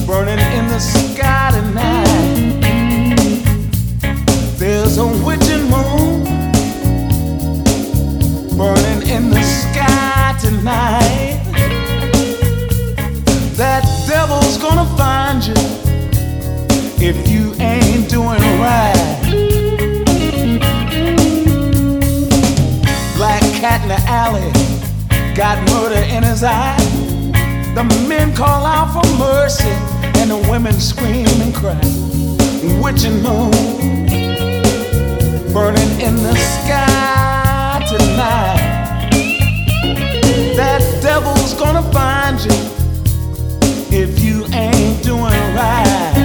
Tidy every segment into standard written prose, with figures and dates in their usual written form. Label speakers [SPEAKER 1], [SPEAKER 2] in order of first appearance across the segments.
[SPEAKER 1] burning in the sky tonight. There's a witching moon burning in the sky tonight. That devil's gonna find you if you ain't doing right. Black cat in the alley got murder in his eye. The men call out for mercy and the women scream and cry. Witching moon burning in the sky tonight. That devil's gonna find you if you ain't doing right.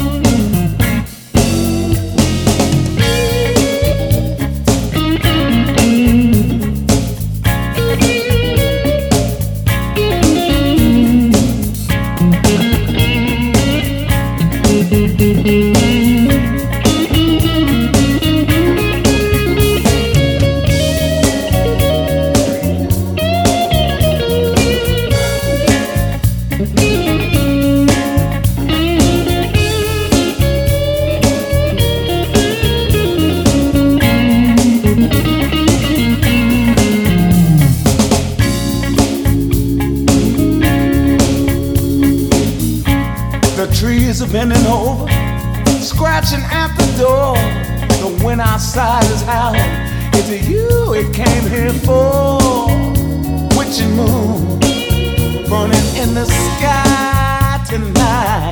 [SPEAKER 1] The trees are bending over, scratching at the door. The wind outside is howling. It's you it came here for. Witching moon burning in the sky tonight.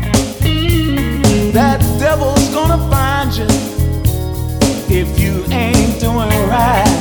[SPEAKER 1] That devil's gonna find you if you ain't doing right.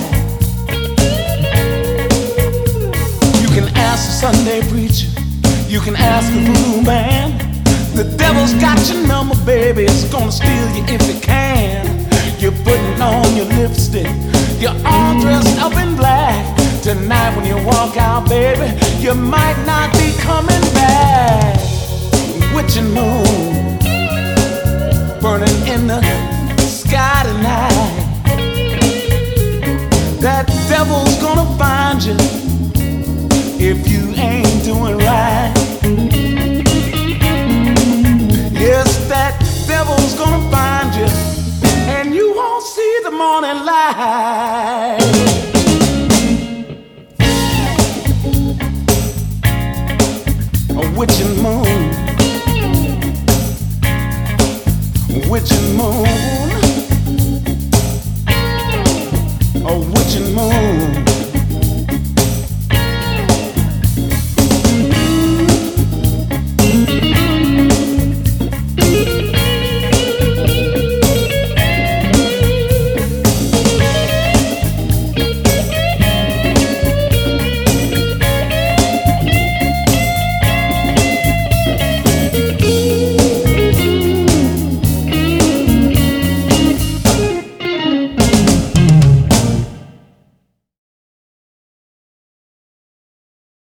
[SPEAKER 1] You can ask the Sunday preacher, you can ask the voodoo man. The devil's got your number, baby. It's gonna steal you if it can. You're putting on your lipstick, you're all dressed up in black. Tonight when you walk out, baby, you might not be coming back. Witching moon burning in the sky tonight. That devil's gonna find you if you ain't doing right. Yes, that devil's gonna find you, and you won't see the morning light.